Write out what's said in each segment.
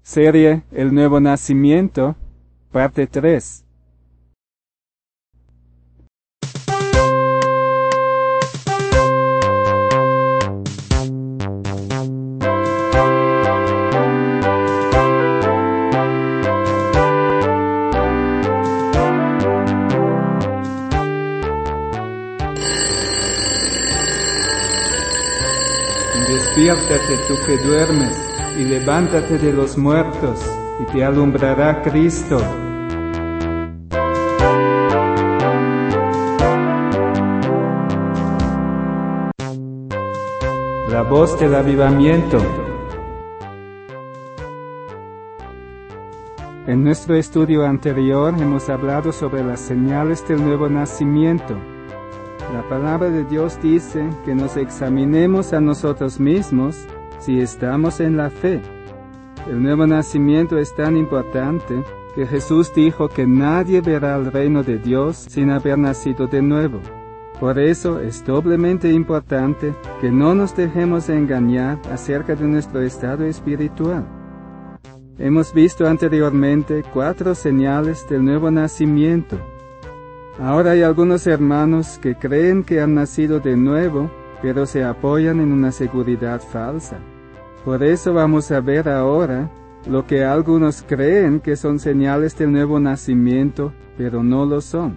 Serie El Nuevo Nacimiento, parte 3. Despiértate tú que duermes, y levántate de los muertos, y te alumbrará Cristo. La voz del avivamiento. En nuestro estudio anterior hemos hablado sobre las señales del nuevo nacimiento. La palabra de Dios dice que nos examinemos a nosotros mismos si estamos en la fe. El nuevo nacimiento es tan importante que Jesús dijo que nadie verá el reino de Dios sin haber nacido de nuevo. Por eso es doblemente importante que no nos dejemos engañar acerca de nuestro estado espiritual. Hemos visto anteriormente 4 señales del nuevo nacimiento. Ahora hay algunos hermanos que creen que han nacido de nuevo, pero se apoyan en una seguridad falsa. Por eso vamos a ver ahora lo que algunos creen que son señales del nuevo nacimiento, pero no lo son.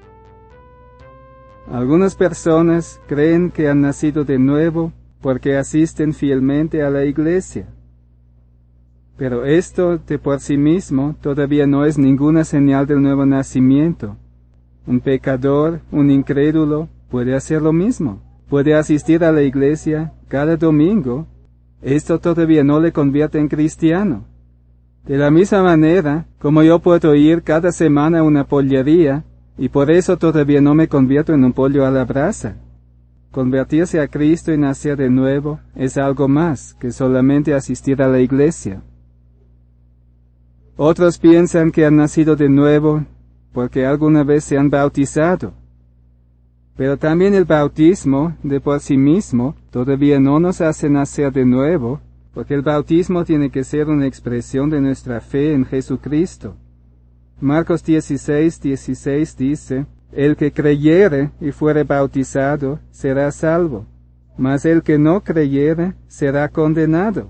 Algunas personas creen que han nacido de nuevo porque asisten fielmente a la iglesia. Pero esto de por sí mismo todavía no es ninguna señal del nuevo nacimiento. Un pecador, un incrédulo, puede hacer lo mismo. Puede asistir a la iglesia cada domingo. Esto todavía no le convierte en cristiano. De la misma manera, como yo puedo ir cada semana a una pollería, y por eso todavía no me convierto en un pollo a la brasa. Convertirse a Cristo y nacer de nuevo es algo más que solamente asistir a la iglesia. Otros piensan que han nacido de nuevo porque alguna vez se han bautizado. Pero también el bautismo, de por sí mismo, todavía no nos hace nacer de nuevo, porque el bautismo tiene que ser una expresión de nuestra fe en Jesucristo. Marcos 16:16 dice, el que creyere y fuere bautizado será salvo, mas el que no creyere será condenado.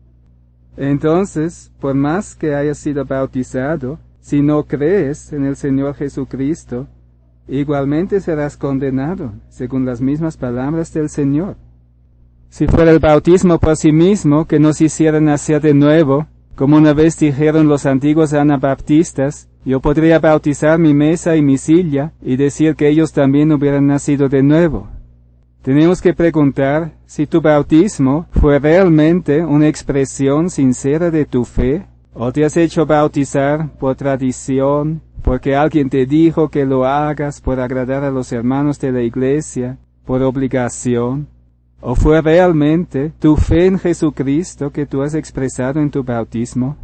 Entonces, por más que hayas sido bautizado, si no crees en el Señor Jesucristo, igualmente serás condenado, según las mismas palabras del Señor. Si fuera el bautismo por sí mismo que nos hiciera nacer de nuevo, como una vez dijeron los antiguos anabaptistas, yo podría bautizar mi mesa y mi silla y decir que ellos también hubieran nacido de nuevo. Tenemos que preguntar si tu bautismo fue realmente una expresión sincera de tu fe, o te has hecho bautizar por tradición, porque alguien te dijo que lo hagas por agradar a los hermanos de la iglesia, por obligación, o fue realmente tu fe en Jesucristo que tú has expresado en tu bautismo.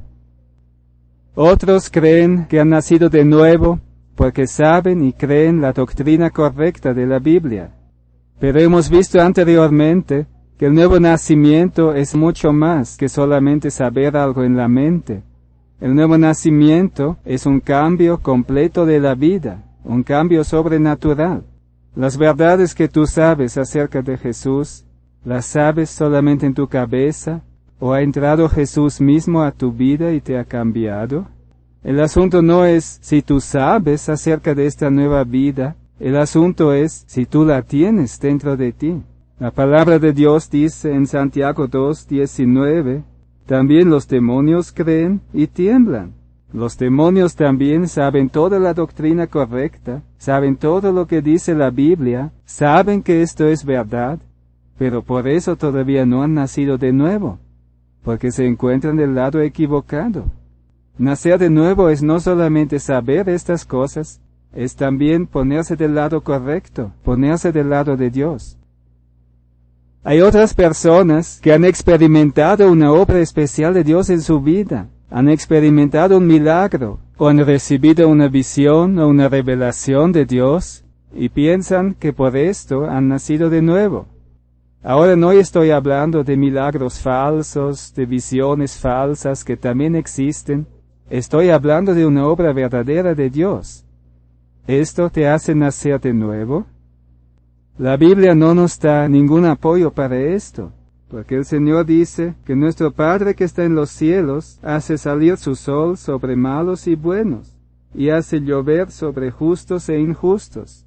Otros creen que han nacido de nuevo porque saben y creen la doctrina correcta de la Biblia. Pero hemos visto anteriormente que el nuevo nacimiento es mucho más que solamente saber algo en la mente. El nuevo nacimiento es un cambio completo de la vida, un cambio sobrenatural. Las verdades que tú sabes acerca de Jesús, ¿las sabes solamente en tu cabeza? ¿O ha entrado Jesús mismo a tu vida y te ha cambiado? El asunto no es si tú sabes acerca de esta nueva vida, el asunto es si tú la tienes dentro de ti. La palabra de Dios dice en Santiago 2:19, también los demonios creen y tiemblan. Los demonios también saben toda la doctrina correcta, saben todo lo que dice la Biblia, saben que esto es verdad, pero por eso todavía no han nacido de nuevo, porque se encuentran del lado equivocado. Nacer de nuevo es no solamente saber estas cosas, es también ponerse del lado correcto, ponerse del lado de Dios. Hay otras personas que han experimentado una obra especial de Dios en su vida, han experimentado un milagro, o han recibido una visión o una revelación de Dios, y piensan que por esto han nacido de nuevo. Ahora no estoy hablando de milagros falsos, de visiones falsas que también existen. Estoy hablando de una obra verdadera de Dios. ¿Esto te hace nacer de nuevo? La Biblia no nos da ningún apoyo para esto, porque el Señor dice que nuestro Padre que está en los cielos hace salir su sol sobre malos y buenos, y hace llover sobre justos e injustos.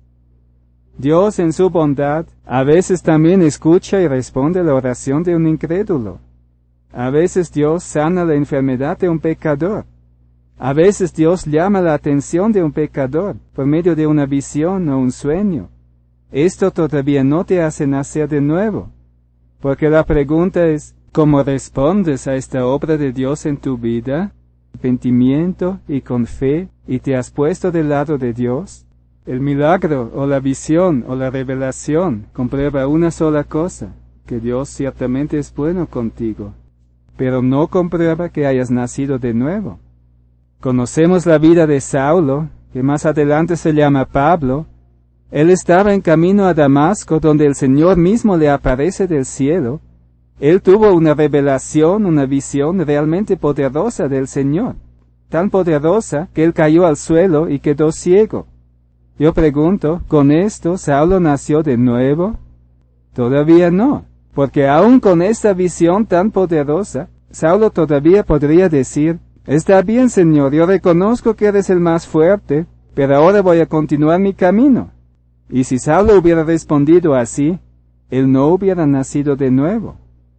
Dios en su bondad a veces también escucha y responde la oración de un incrédulo. A veces Dios sana la enfermedad de un pecador. A veces Dios llama la atención de un pecador por medio de una visión o un sueño. Esto todavía no te hace nacer de nuevo, porque la pregunta es, ¿cómo respondes a esta obra de Dios en tu vida? ¿Arrepentimiento y con fe, y te has puesto del lado de Dios? El milagro o la visión o la revelación comprueba una sola cosa, que Dios ciertamente es bueno contigo, pero no comprueba que hayas nacido de nuevo. Conocemos la vida de Saulo, que más adelante se llama Pablo. Él estaba en camino a Damasco, donde el Señor mismo le aparece del cielo. Él tuvo una revelación, una visión realmente poderosa del Señor, tan poderosa que él cayó al suelo y quedó ciego. Yo pregunto, ¿con esto Saulo nació de nuevo? Todavía no, porque aún con esta visión tan poderosa, Saulo todavía podría decir, está bien, Señor, yo reconozco que eres el más fuerte, pero ahora voy a continuar mi camino. Y si Saulo hubiera respondido así, él no hubiera nacido de nuevo.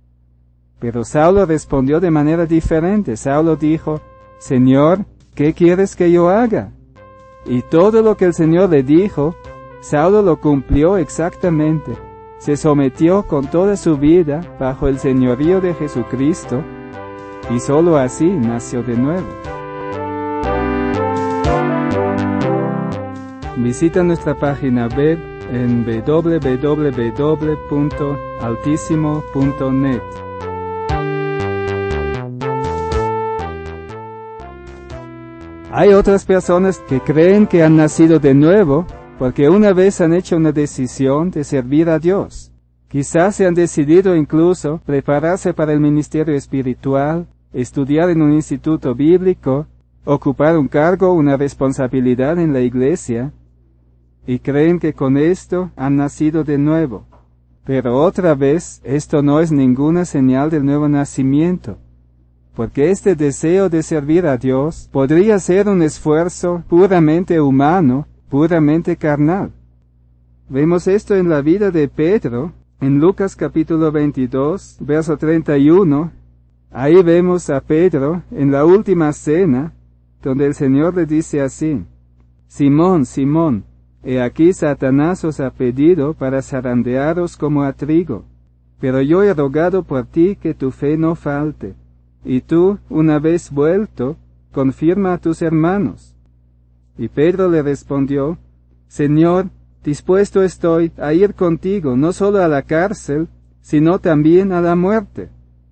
Pero Saulo respondió de manera diferente. Saulo dijo, Señor, ¿qué quieres que yo haga? Y todo lo que el Señor le dijo, Saulo lo cumplió exactamente. Se sometió con toda su vida bajo el señorío de Jesucristo, y sólo así nació de nuevo. Visita nuestra página web en www.altisimo.net. Hay otras personas que creen que han nacido de nuevo porque una vez han hecho una decisión de servir a Dios. Quizás se han decidido incluso prepararse para el ministerio espiritual, estudiar en un instituto bíblico, ocupar un cargo, una responsabilidad en la iglesia, y creen que con esto han nacido de nuevo. Pero otra vez, esto no es ninguna señal del nuevo nacimiento, porque este deseo de servir a Dios podría ser un esfuerzo puramente humano, puramente carnal. Vemos esto en la vida de Pedro, en Lucas capítulo 22, verso 31, ahí vemos a Pedro en la última cena, donde el Señor le dice así, Simón, Simón, he aquí Satanás os ha pedido para zarandearos como a trigo, pero yo he rogado por ti que tu fe no falte, y tú, una vez vuelto, confirma a tus hermanos. Y Pedro le respondió, Señor, dispuesto estoy a ir contigo, no solo a la cárcel, sino también a la muerte.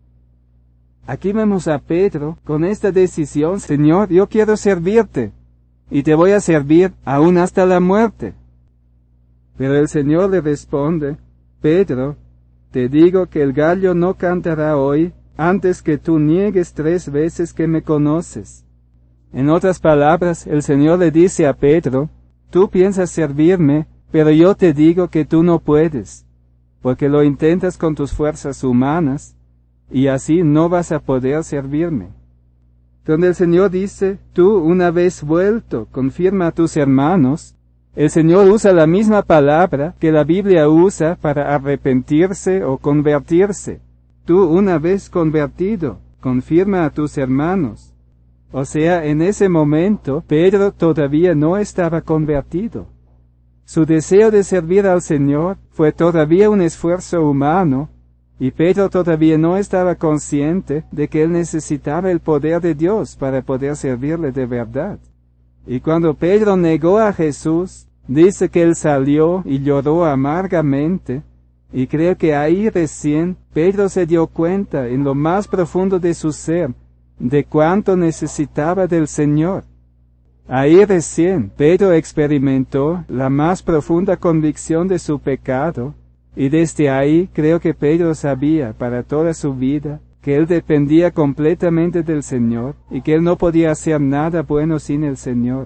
Aquí vemos a Pedro con esta decisión, Señor, yo quiero servirte, y te voy a servir aún hasta la muerte. Pero el Señor le responde, Pedro, te digo que el gallo no cantará hoy, antes que tú niegues 3 veces que me conoces. En otras palabras, el Señor le dice a Pedro, tú piensas servirme, pero yo te digo que tú no puedes, porque lo intentas con tus fuerzas humanas, y así no vas a poder servirme. Donde el Señor dice, tú una vez vuelto, confirma a tus hermanos, el Señor usa la misma palabra que la Biblia usa para arrepentirse o convertirse. Tú una vez convertido, confirma a tus hermanos. O sea, en ese momento, Pedro todavía no estaba convertido. Su deseo de servir al Señor fue todavía un esfuerzo humano, y Pedro todavía no estaba consciente de que él necesitaba el poder de Dios para poder servirle de verdad. Y cuando Pedro negó a Jesús, dice que él salió y lloró amargamente, y creo que ahí recién Pedro se dio cuenta en lo más profundo de su ser de cuánto necesitaba del Señor. Ahí recién Pedro experimentó la más profunda convicción de su pecado Y desde ahí creo que Pedro sabía para toda su vida que él dependía completamente del Señor y que él no podía hacer nada bueno sin el Señor.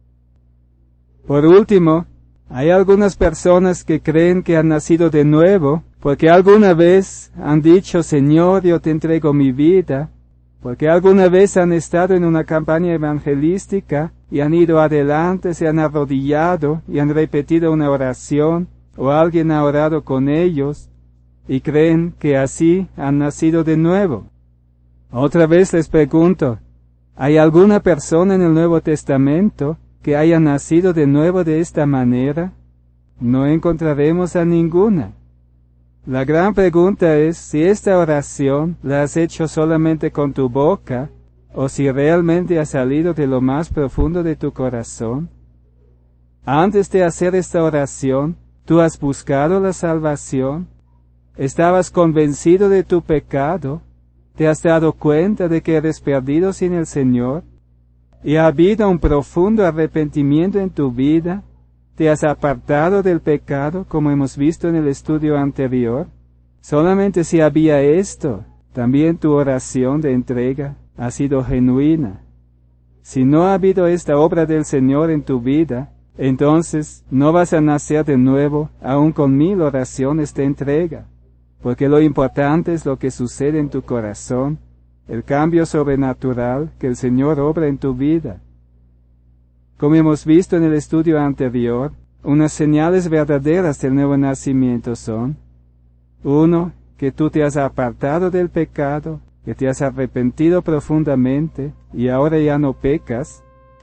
Por último, hay algunas personas que creen que han nacido de nuevo porque alguna vez han dicho, Señor, yo te entrego mi vida, porque alguna vez han estado en una campaña evangelística y han ido adelante, se han arrodillado y han repetido una oración, o alguien ha orado con ellos, y creen que así han nacido de nuevo. Otra vez les pregunto, ¿hay alguna persona en el Nuevo Testamento que haya nacido de nuevo de esta manera? No encontraremos a ninguna. La gran pregunta es si esta oración la has hecho solamente con tu boca, o si realmente ha salido de lo más profundo de tu corazón. Antes de hacer esta oración, ¿tú has buscado la salvación? ¿Estabas convencido de tu pecado? ¿Te has dado cuenta de que eres perdido sin el Señor? ¿Y ha habido un profundo arrepentimiento en tu vida? ¿Te has apartado del pecado, como hemos visto en el estudio anterior? Solamente si había esto, también tu oración de entrega ha sido genuina. Si no ha habido esta obra del Señor en tu vida, entonces no vas a nacer de nuevo, aun con 1000 oraciones de entrega, porque lo importante es lo que sucede en tu corazón, el cambio sobrenatural que el Señor obra en tu vida. Como hemos visto en el estudio anterior, unas señales verdaderas del nuevo nacimiento son: 1. Que tú te has apartado del pecado, que te has arrepentido profundamente y ahora ya no pecas.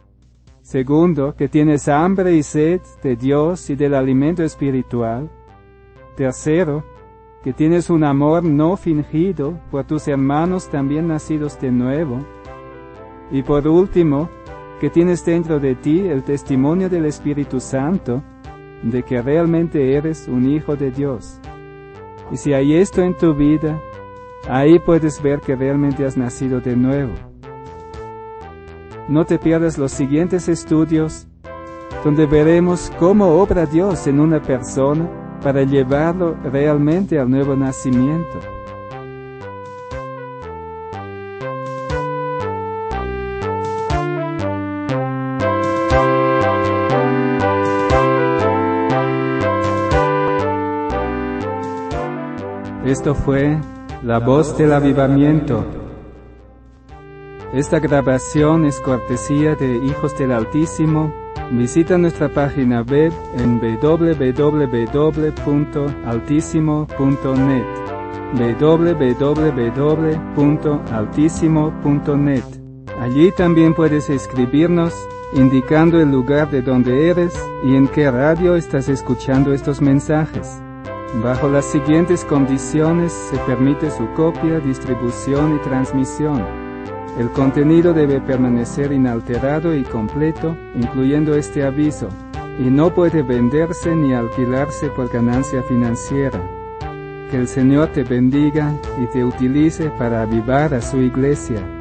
2. Que tienes hambre y sed de Dios y del alimento espiritual. 3. Que tienes un amor no fingido por tus hermanos también nacidos de nuevo. Y por último, que tienes dentro de ti el testimonio del Espíritu Santo de que realmente eres un hijo de Dios. Y si hay esto en tu vida, ahí puedes ver que realmente has nacido de nuevo. No te pierdas los siguientes estudios, donde veremos cómo obra Dios en una persona para llevarlo realmente al nuevo nacimiento. Esto fue La Voz del Avivamiento. Esta grabación es cortesía de Hijos del Altísimo. Visita nuestra página web en www.altisimo.net www.altisimo.net. Allí también puedes escribirnos indicando el lugar de donde eres y en qué radio estás escuchando estos mensajes. Bajo las siguientes condiciones se permite su copia, distribución y transmisión. El contenido debe permanecer inalterado y completo, incluyendo este aviso, y no puede venderse ni alquilarse por ganancia financiera. Que el Señor te bendiga y te utilice para avivar a su iglesia.